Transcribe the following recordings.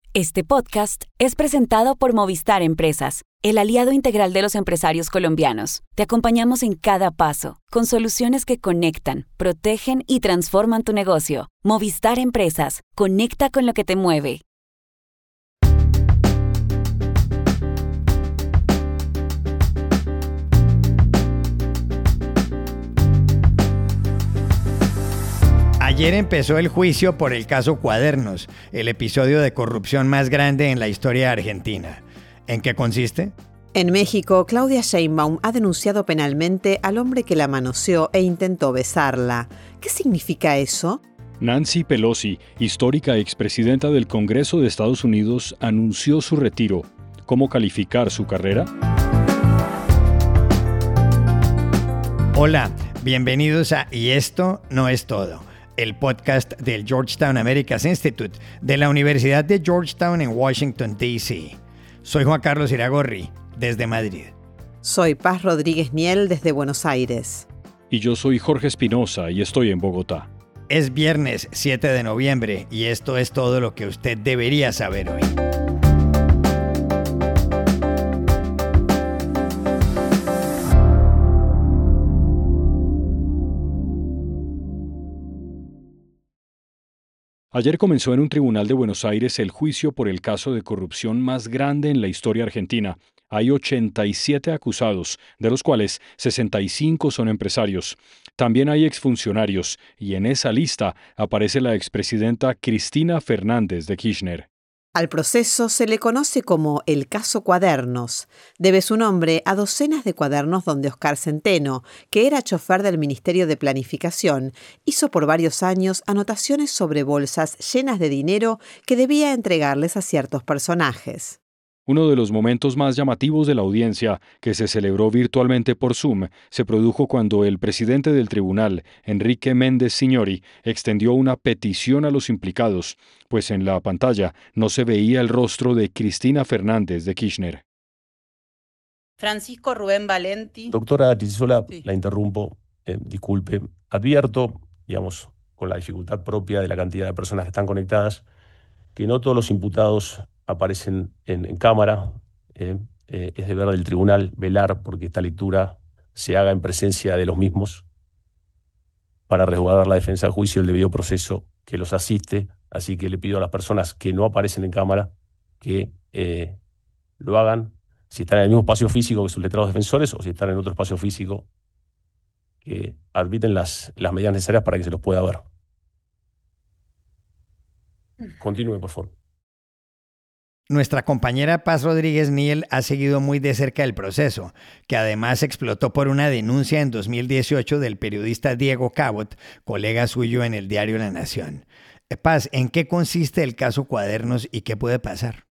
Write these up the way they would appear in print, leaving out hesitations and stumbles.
Este podcast es presentado por Movistar Empresas, el aliado integral de los empresarios colombianos. Te acompañamos en cada paso, con soluciones que conectan, protegen y transforman tu negocio. Movistar Empresas, conecta con lo que te mueve. Ayer empezó el juicio por el caso Cuadernos, el episodio de corrupción más grande en la historia de Argentina. ¿En qué consiste? En México, Claudia Sheinbaum ha denunciado penalmente al hombre que la manoseó e intentó besarla. ¿Qué significa eso? Nancy Pelosi, histórica expresidenta del Congreso de Estados Unidos, anunció su retiro. ¿Cómo calificar su carrera? Hola, bienvenidos a Y esto no es todo, el podcast del Georgetown Americas Institute de la Universidad de Georgetown en Washington, D.C. Soy Juan Carlos Iragorri, desde Madrid. Soy Paz Rodríguez Niel, desde Buenos Aires. Y yo soy Jorge Espinosa y estoy en Bogotá. Es viernes 7 de noviembre y esto es todo lo que usted debería saber hoy. Ayer comenzó en un tribunal de Buenos Aires el juicio por el caso de corrupción más grande en la historia argentina. Hay 87 acusados, de los cuales 65 son empresarios. También hay exfuncionarios, y en esa lista aparece la expresidenta Cristina Fernández de Kirchner. Al proceso se le conoce como el caso Cuadernos. Debe su nombre a docenas de cuadernos donde Oscar Centeno, que era chofer del Ministerio de Planificación, hizo por varios años anotaciones sobre bolsas llenas de dinero que debía entregarles a ciertos personajes. Uno de los momentos más llamativos de la audiencia, que se celebró virtualmente por Zoom, se produjo cuando el presidente del tribunal, Enrique Méndez Signori, extendió una petición a los implicados, pues en la pantalla no se veía el rostro de Cristina Fernández de Kirchner. Francisco Rubén Valenti. Doctora Tizisola, Sí. La interrumpo, disculpe. Advierto, con la dificultad propia de la cantidad de personas que están conectadas, que no todos los imputados aparecen en cámara. Es deber del tribunal velar porque esta lectura se haga en presencia de los mismos para resguardar la defensa del juicio y el debido proceso que los asiste. Así que le pido a las personas que no aparecen en cámara que lo hagan si están en el mismo espacio físico que sus letrados defensores o si están en otro espacio físico, que admiten las medidas necesarias para que se los pueda ver. Continúe, por favor. Nuestra compañera Paz Rodríguez Niel ha seguido muy de cerca el proceso, que además explotó por una denuncia en 2018 del periodista Diego Cabot, colega suyo en el diario La Nación. Paz, ¿en qué consiste el caso Cuadernos y qué puede pasar?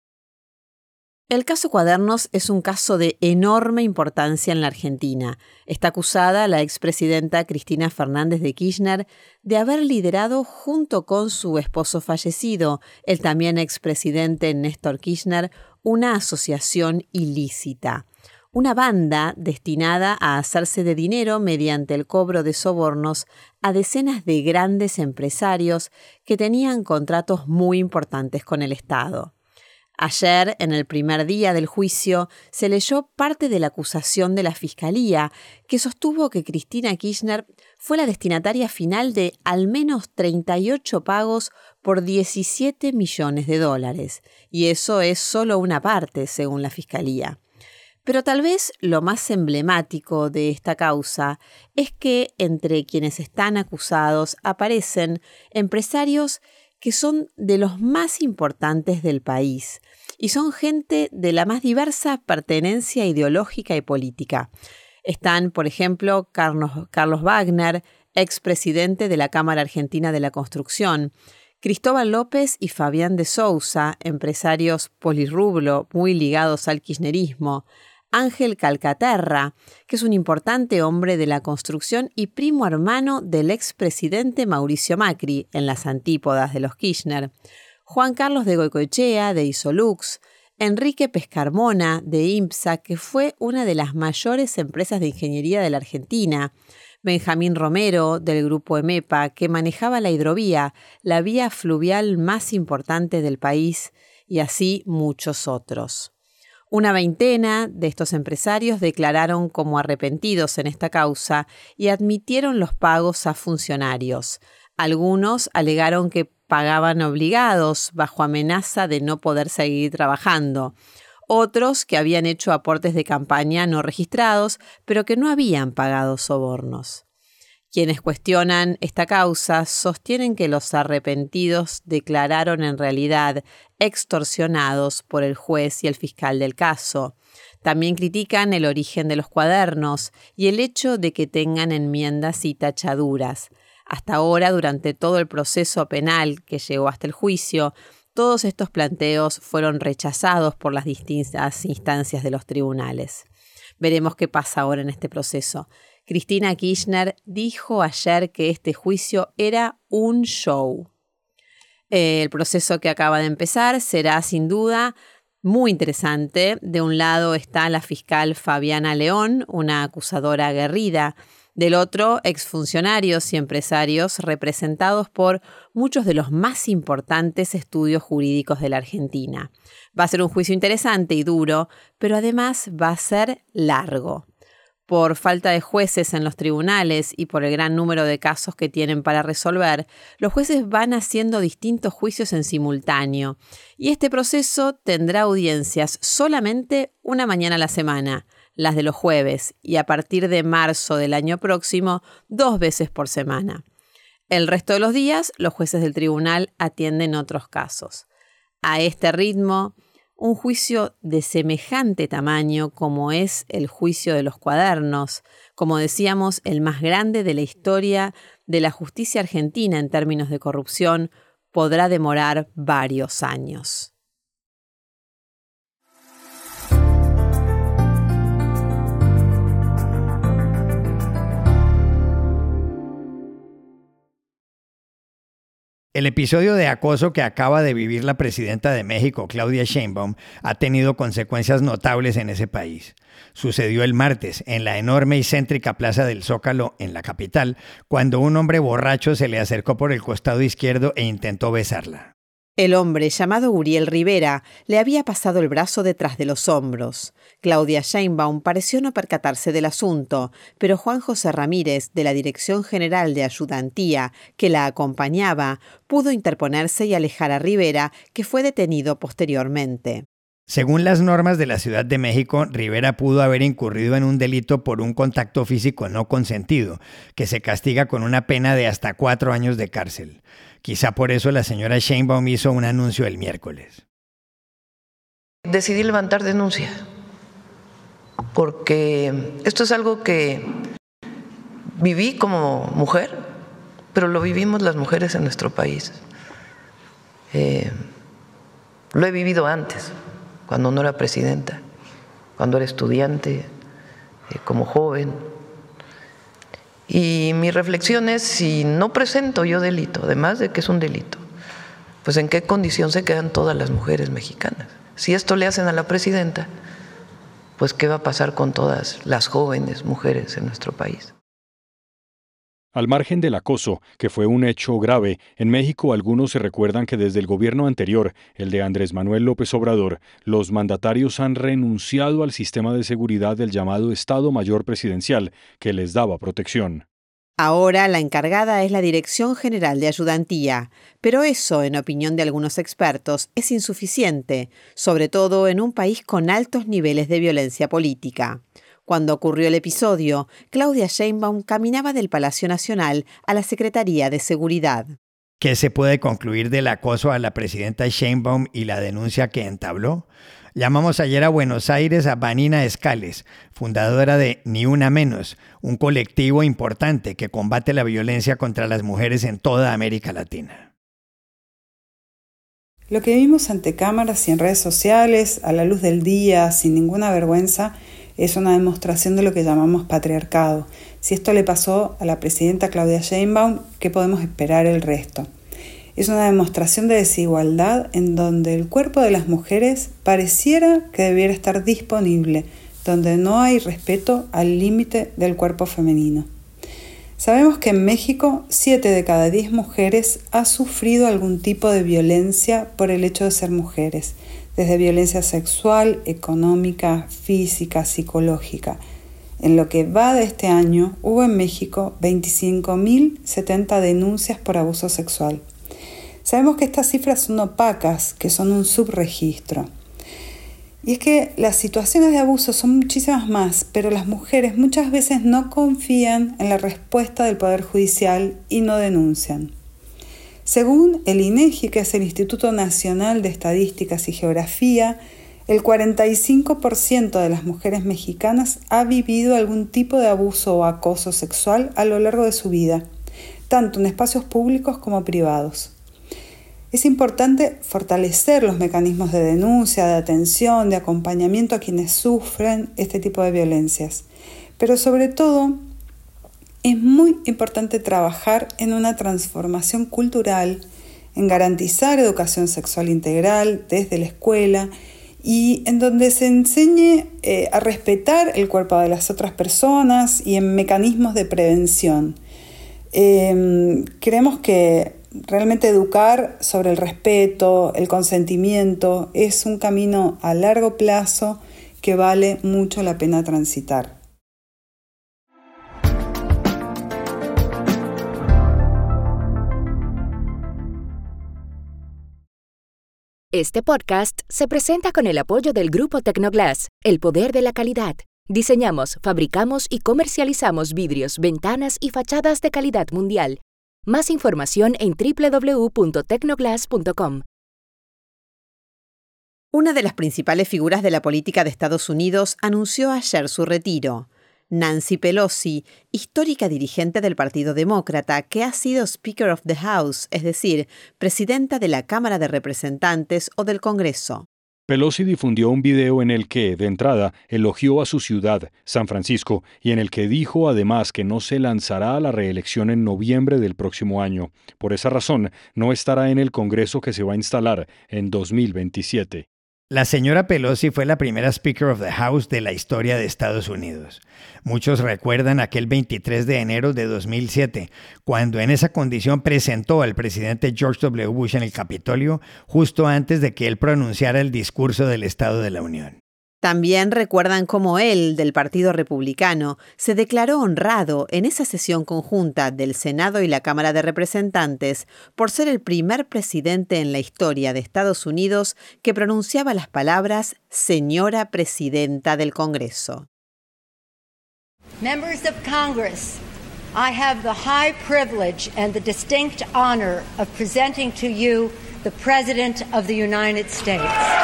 El caso Cuadernos es un caso de enorme importancia en la Argentina. Está acusada la expresidenta Cristina Fernández de Kirchner de haber liderado junto con su esposo fallecido, el también expresidente Néstor Kirchner, una asociación ilícita. Una banda destinada a hacerse de dinero mediante el cobro de sobornos a decenas de grandes empresarios que tenían contratos muy importantes con el Estado. Ayer, en el primer día del juicio, se leyó parte de la acusación de la Fiscalía, que sostuvo que Cristina Kirchner fue la destinataria final de al menos 38 pagos por $17 millones. Y eso es solo una parte, según la Fiscalía. Pero tal vez lo más emblemático de esta causa es que entre quienes están acusados aparecen empresarios que son de los más importantes del país y son gente de la más diversa pertenencia ideológica y política. Están, por ejemplo, Carlos Wagner, expresidente de la Cámara Argentina de la Construcción, Cristóbal López y Fabián de Sousa, empresarios polirrublo muy ligados al kirchnerismo, Ángel Calcaterra, que es un importante hombre de la construcción y primo hermano del expresidente Mauricio Macri, en las antípodas de los Kirchner, Juan Carlos de Goicoechea, de Isolux, Enrique Pescarmona, de IMPSA, que fue una de las mayores empresas de ingeniería de la Argentina, Benjamín Romero, del grupo EMEPA, que manejaba la hidrovía, la vía fluvial más importante del país, y así muchos otros. Una veintena de estos empresarios declararon como arrepentidos en esta causa y admitieron los pagos a funcionarios. Algunos alegaron que pagaban obligados bajo amenaza de no poder seguir trabajando. Otros que habían hecho aportes de campaña no registrados, pero que no habían pagado sobornos. Quienes cuestionan esta causa sostienen que los arrepentidos declararon en realidad extorsionados por el juez y el fiscal del caso. También critican el origen de los cuadernos y el hecho de que tengan enmiendas y tachaduras. Hasta ahora, durante todo el proceso penal que llegó hasta el juicio, todos estos planteos fueron rechazados por las distintas instancias de los tribunales. Veremos qué pasa ahora en este proceso. Cristina Kirchner dijo ayer que este juicio era un show. El proceso que acaba de empezar será sin duda muy interesante. De un lado está la fiscal Fabiana León, una acusadora aguerrida. Del otro, exfuncionarios y empresarios representados por muchos de los más importantes estudios jurídicos de la Argentina. Va a ser un juicio interesante y duro, pero además va a ser largo. Por falta de jueces en los tribunales y por el gran número de casos que tienen para resolver, los jueces van haciendo distintos juicios en simultáneo. Y este proceso tendrá audiencias solamente una mañana a la semana, las de los jueves, y a partir de marzo del año próximo, 2 veces por semana. El resto de los días, los jueces del tribunal atienden otros casos. A este ritmo, un juicio de semejante tamaño como es el juicio de los cuadernos, como decíamos, el más grande de la historia de la justicia argentina en términos de corrupción, podrá demorar varios años. El episodio de acoso que acaba de vivir la presidenta de México, Claudia Sheinbaum, ha tenido consecuencias notables en ese país. Sucedió el martes en la enorme y céntrica Plaza del Zócalo, en la capital, cuando un hombre borracho se le acercó por el costado izquierdo e intentó besarla. El hombre, llamado Uriel Rivera, le había pasado el brazo detrás de los hombros. Claudia Sheinbaum pareció no percatarse del asunto, pero Juan José Ramírez, de la Dirección General de Ayudantía, que la acompañaba, pudo interponerse y alejar a Rivera, que fue detenido posteriormente. Según las normas de la Ciudad de México, Rivera pudo haber incurrido en un delito por un contacto físico no consentido, que se castiga con una pena de hasta 4 años de cárcel. Quizá por eso la señora Sheinbaum hizo un anuncio el miércoles. Decidí levantar denuncia, porque esto es algo que viví como mujer, pero lo vivimos las mujeres en nuestro país. Lo he vivido antes, cuando no era presidenta, cuando era estudiante, como joven. Y mi reflexión es, si no presento yo delito, además de que es un delito, pues en qué condición se quedan todas las mujeres mexicanas. Si esto le hacen a la presidenta, pues qué va a pasar con todas las jóvenes mujeres en nuestro país. Al margen del acoso, que fue un hecho grave, en México algunos se recuerdan que desde el gobierno anterior, el de Andrés Manuel López Obrador, los mandatarios han renunciado al sistema de seguridad del llamado Estado Mayor Presidencial, que les daba protección. Ahora la encargada es la Dirección General de Ayudantía, pero eso, en opinión de algunos expertos, es insuficiente, sobre todo en un país con altos niveles de violencia política. Cuando ocurrió el episodio, Claudia Sheinbaum caminaba del Palacio Nacional a la Secretaría de Seguridad. ¿Qué se puede concluir del acoso a la presidenta Sheinbaum y la denuncia que entabló? Llamamos ayer a Buenos Aires a Vanina Escales, fundadora de Ni Una Menos, un colectivo importante que combate la violencia contra las mujeres en toda América Latina. Lo que vimos ante cámaras y en redes sociales, a la luz del día, sin ninguna vergüenza, es una demostración de lo que llamamos patriarcado. Si esto le pasó a la presidenta Claudia Sheinbaum, ¿qué podemos esperar el resto? Es una demostración de desigualdad en donde el cuerpo de las mujeres pareciera que debiera estar disponible, donde no hay respeto al límite del cuerpo femenino. Sabemos que en México 7 de cada 10 mujeres ha sufrido algún tipo de violencia por el hecho de ser mujeres. desde violencia sexual, económica, física, psicológica. En lo que va de este año, hubo en México 25.070 denuncias por abuso sexual. Sabemos que estas cifras son opacas, que son un subregistro. Y es que las situaciones de abuso son muchísimas más, pero las mujeres muchas veces no confían en la respuesta del Poder Judicial y no denuncian. Según el INEGI, que es el Instituto Nacional de Estadísticas y Geografía, el 45% de las mujeres mexicanas ha vivido algún tipo de abuso o acoso sexual a lo largo de su vida, tanto en espacios públicos como privados. Es importante fortalecer los mecanismos de denuncia, de atención, de acompañamiento a quienes sufren este tipo de violencias. Pero sobre todo, es muy importante trabajar en una transformación cultural, en garantizar educación sexual integral desde la escuela y en donde se enseñe a respetar el cuerpo de las otras personas y en mecanismos de prevención. Creemos que realmente educar sobre el respeto, el consentimiento, es un camino a largo plazo que vale mucho la pena transitar. Este podcast se presenta con el apoyo del Grupo Tecnoglass, el poder de la calidad. Diseñamos, fabricamos y comercializamos vidrios, ventanas y fachadas de calidad mundial. Más información en www.tecnoglass.com. Una de las principales figuras de la política de Estados Unidos anunció ayer su retiro. Nancy Pelosi, histórica dirigente del Partido Demócrata, que ha sido Speaker of the House, es decir, presidenta de la Cámara de Representantes o del Congreso. Pelosi difundió un video en el que, de entrada, elogió a su ciudad, San Francisco, y en el que dijo además que no se lanzará a la reelección en noviembre del próximo año. Por esa razón, no estará en el Congreso que se va a instalar en 2027. La señora Pelosi fue la primera Speaker of the House de la historia de Estados Unidos. Muchos recuerdan aquel 23 de enero de 2007, cuando en esa condición presentó al presidente George W. Bush en el Capitolio, justo antes de que él pronunciara el discurso del Estado de la Unión. También recuerdan cómo él, del Partido Republicano, se declaró honrado en esa sesión conjunta del Senado y la Cámara de Representantes por ser el primer presidente en la historia de Estados Unidos que pronunciaba las palabras Señora Presidenta del Congreso. Members of Congress, I have the high privilege and the distinct honor of presenting to you the President of the United States.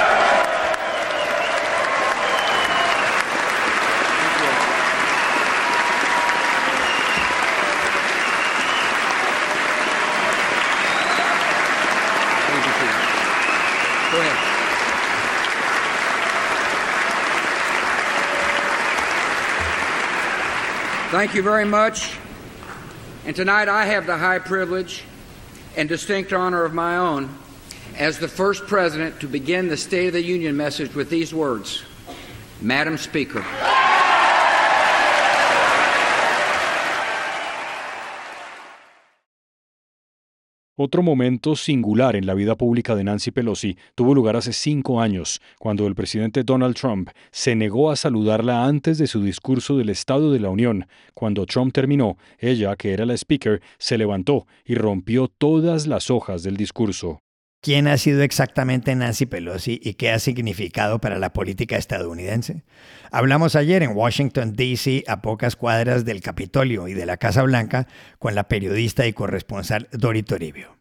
Thank you very much. And tonight I have the high privilege and distinct honor of my own as the first president to begin the State of the Union message with these words: Madam Speaker. Otro momento singular en la vida pública de Nancy Pelosi tuvo lugar hace 5 años, cuando el presidente Donald Trump se negó a saludarla antes de su discurso del Estado de la Unión. Cuando Trump terminó, ella, que era la speaker, se levantó y rompió todas las hojas del discurso. ¿Quién ha sido exactamente Nancy Pelosi y qué ha significado para la política estadounidense? Hablamos ayer en Washington, D.C., a pocas cuadras del Capitolio y de la Casa Blanca, con la periodista y corresponsal Dori Toribio.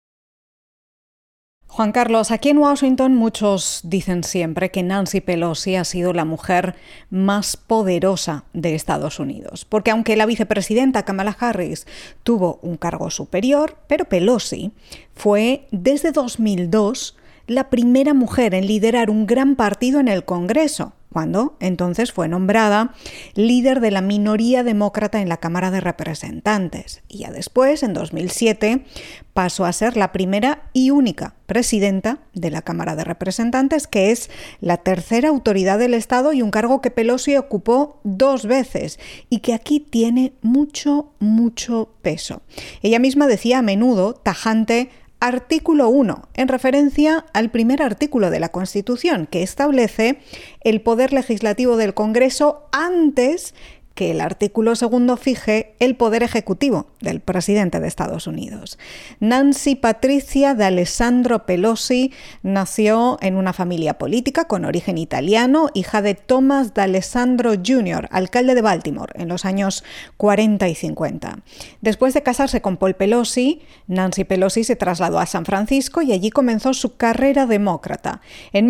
Juan Carlos, aquí en Washington muchos dicen siempre que Nancy Pelosi ha sido la mujer más poderosa de Estados Unidos, porque aunque la vicepresidenta Kamala Harris tuvo un cargo superior, pero Pelosi fue desde 2002 la primera mujer en liderar un gran partido en el Congreso, cuando entonces fue nombrada líder de la minoría demócrata en la Cámara de Representantes. Y ya después, en 2007, pasó a ser la primera y única presidenta de la Cámara de Representantes, que es la tercera autoridad del Estado y un cargo que Pelosi ocupó 2 veces y que aquí tiene mucho peso. Ella misma decía a menudo, tajante: Artículo 1, en referencia al primer artículo de la Constitución, que establece el poder legislativo del Congreso antes que el artículo 2 fije el poder ejecutivo del presidente de Estados Unidos. Nancy Patricia D'Alessandro Pelosi nació en una familia política con origen italiano, hija de Thomas D'Alessandro Jr., alcalde de Baltimore en los años 40 y 50. Después de casarse con Paul Pelosi, Nancy Pelosi se trasladó a San Francisco y allí comenzó su carrera demócrata. En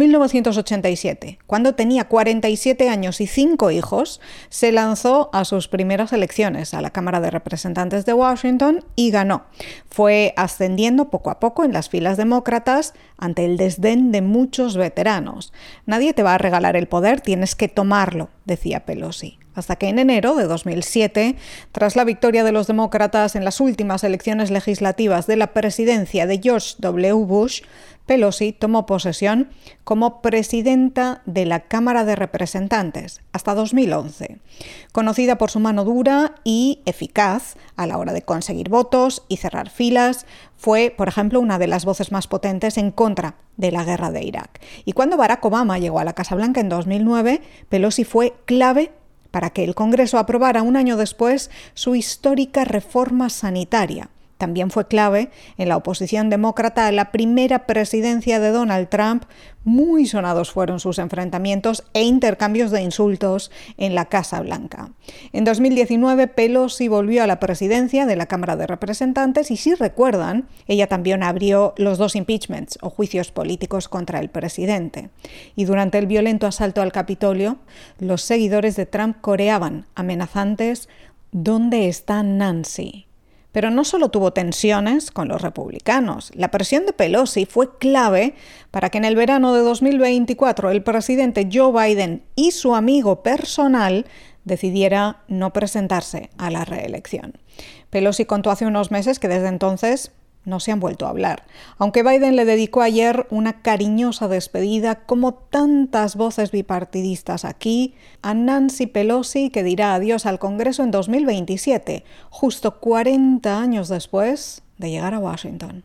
1987, cuando tenía 47 años y 5 hijos, se lanzó a sus primeras elecciones a la Cámara de Representantes de Washington y ganó. Fue ascendiendo poco a poco en las filas demócratas ante el desdén de muchos veteranos. Nadie te va a regalar el poder, tienes que tomarlo, decía Pelosi. Hasta que en enero de 2007, tras la victoria de los demócratas en las últimas elecciones legislativas de la presidencia de George W. Bush, Pelosi tomó posesión como presidenta de la Cámara de Representantes hasta 2011. Conocida por su mano dura y eficaz a la hora de conseguir votos y cerrar filas, fue, por ejemplo, una de las voces más potentes en contra de la guerra de Irak. Y cuando Barack Obama llegó a la Casa Blanca en 2009, Pelosi fue clave para que el Congreso aprobara un año después su histórica reforma sanitaria. También fue clave en la oposición demócrata a la primera presidencia de Donald Trump. Muy sonados fueron sus enfrentamientos e intercambios de insultos en la Casa Blanca. En 2019, Pelosi volvió a la presidencia de la Cámara de Representantes y, si recuerdan, ella también abrió los 2 impeachments o juicios políticos contra el presidente. Y durante el violento asalto al Capitolio, los seguidores de Trump coreaban amenazantes: ¿dónde está Nancy? Pero no solo tuvo tensiones con los republicanos. La presión de Pelosi fue clave para que en el verano de 2024 el presidente Joe Biden y su amigo personal decidiera no presentarse a la reelección. Pelosi contó hace unos meses que desde entonces no se han vuelto a hablar, aunque Biden le dedicó ayer una cariñosa despedida, como tantas voces bipartidistas aquí, a Nancy Pelosi, que dirá adiós al Congreso en 2027, justo 40 años después de llegar a Washington.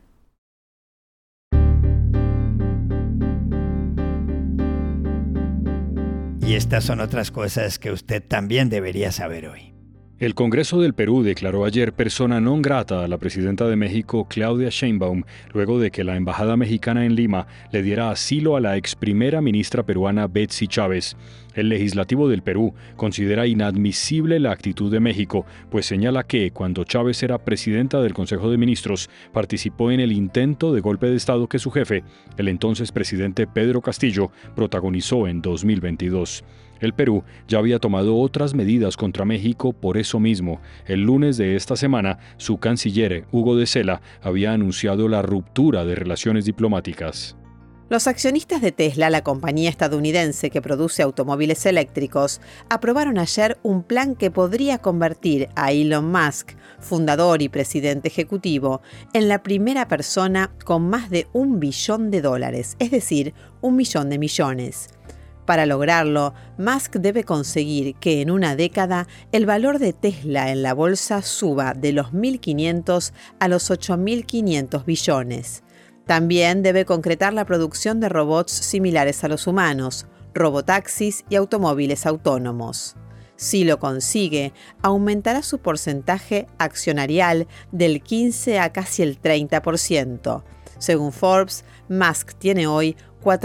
Y estas son otras cosas que usted también debería saber hoy. El Congreso del Perú declaró ayer persona non grata a la presidenta de México, Claudia Sheinbaum, luego de que la embajada mexicana en Lima le diera asilo a la ex primera ministra peruana Betsy Chávez. El legislativo del Perú considera inadmisible la actitud de México, pues señala que, cuando Chávez era presidenta del Consejo de Ministros, participó en el intento de golpe de Estado que su jefe, el entonces presidente Pedro Castillo, protagonizó en 2022. El Perú ya había tomado otras medidas contra México por eso mismo. El lunes de esta semana, su canciller, Hugo de Sela, había anunciado la ruptura de relaciones diplomáticas. Los accionistas de Tesla, la compañía estadounidense que produce automóviles eléctricos, aprobaron ayer un plan que podría convertir a Elon Musk, fundador y presidente ejecutivo, en la primera persona con más de $1 billón, es decir, 1 millón de millones. Para lograrlo, Musk debe conseguir que en una década el valor de Tesla en la bolsa suba de los 1.500 a los 8.500 billones. También debe concretar la producción de robots similares a los humanos, robotaxis y automóviles autónomos. Si lo consigue, aumentará su porcentaje accionarial del 15 a casi el 30%. Según Forbes, Musk tiene hoy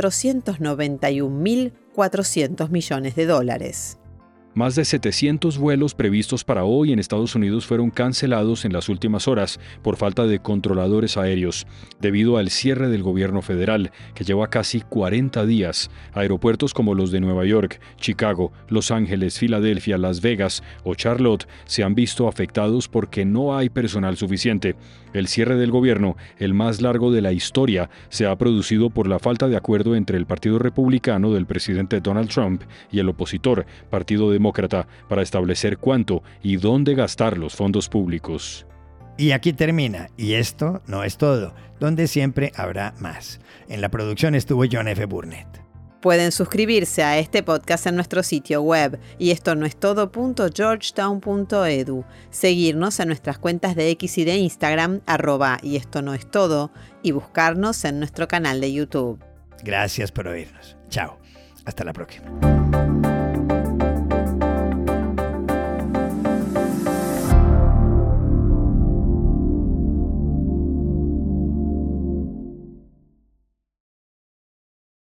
$491.400 millones. Más de 700 vuelos previstos para hoy en Estados Unidos fueron cancelados en las últimas horas por falta de controladores aéreos, debido al cierre del gobierno federal, que lleva casi 40 días. Aeropuertos como los de Nueva York, Chicago, Los Ángeles, Filadelfia, Las Vegas o Charlotte se han visto afectados porque no hay personal suficiente. El cierre del gobierno, el más largo de la historia, se ha producido por la falta de acuerdo entre el Partido Republicano del presidente Donald Trump y el opositor, Partido Demócrata, para establecer cuánto y dónde gastar los fondos públicos. Y aquí termina, y esto no es todo, donde siempre habrá más. En la producción estuvo John F. Burnett. Pueden suscribirse a este podcast en nuestro sitio web y esto no es todo.georgetown.edu, seguirnos en nuestras cuentas de X y de Instagram, @y esto no es todo, y buscarnos en nuestro canal de YouTube. Gracias por oírnos. Chao. Hasta la próxima.